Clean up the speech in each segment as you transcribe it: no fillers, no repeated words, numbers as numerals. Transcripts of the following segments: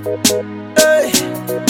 Hey.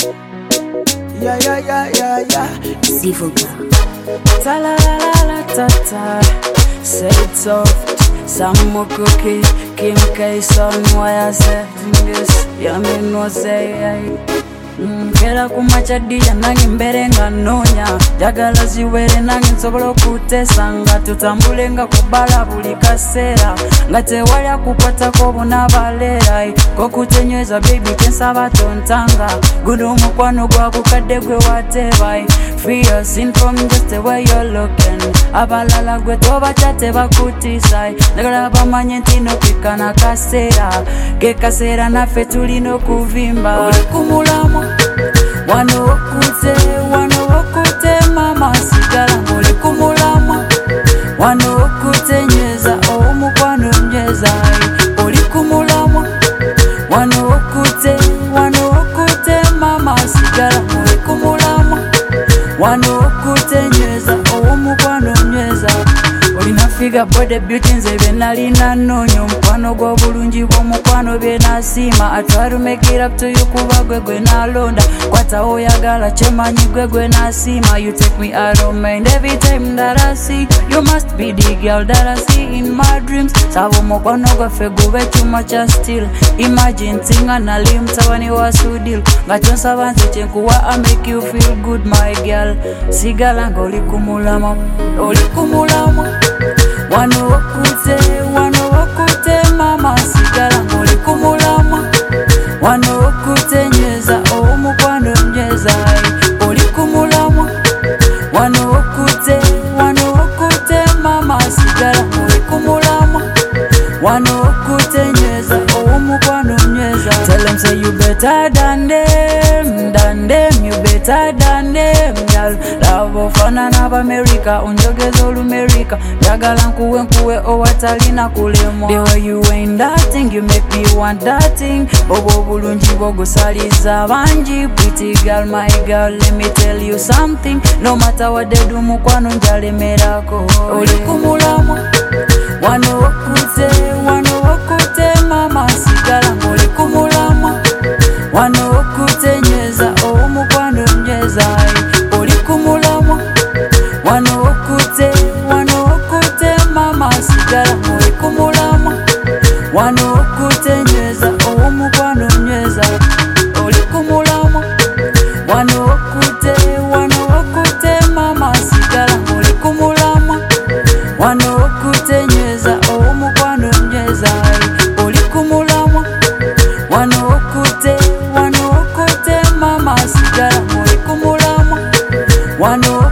Yeah. Zivuga. Ta la la la la ta ta. Say it soft. Some more cookie. Kim K son why I said this. Yeah, me no say. Kera kumachadia nange mbere nga nonya jagala ziwere nange nsobola okutesa nga tutambule nga kubala buli kaseera nga tewali akukwatako bunabaleera kokutenyweza baby tensaba tontanga guno omukwano gwakukadde gwe wateeba free your sin from just the way you're looking abalala gwe tobatya tebakutiisa njagala bamanye nti nokikana kaseera ge kaseera naffe tulina okuvimba oli kumulamu wano okute mama sigala ng'oli kumulama wano okute nyweza omukwano nyweza oli kumulama wano okute mama sigala ng'oli kumulama wano okute nyweza omukwano nyweza olina figa bode beauty nze bye nalina nnoonya omukwano gw'obulungi bw'omukwano bye nasiima I try to make it up to you kuba gwe nalonda kwata oyagala kyemanyi gwe nasiima you take me out of mind every time that I see you must be the girl that I see in my dreams saba omukwano gwaffe gube kyuma kya still imagine tinga nali mutabani wa Sudil nga kyonsaba nze kyenkuwa I make you feel good my girl sigala ng'oli kumulama wano okute mama sigala ng'oli kumulama wano okute nyweza omukwano nyweza oli kumulama wano okute mama sigala ng'oli kumulama wano okute nyweza omukwano nyweza tell them say you better than them you better than them girl love ofanana b'Amerika onjogeza olumerika njagala nkuwe owatalina kulemwa the way you ain't that thing you make me want that thing obwo obulungi bw'ogusaliza bangi pretty girl my girl let me tell you something no matter what they do mukwano njalemerako oli kumulama wano okute mama sigala ng'oli kumulama wano okute nyweza omukwano nyweza oli kumulama wano okute mama sigala ng'oli kumulama wano okute nyweza omukwano nyweza oli kumulama wano okute mama sigala ng'oli kumulama wano okute nyweza omukwano nyweza oli kumulama wano okute mama sigala ng'oli kumulama wano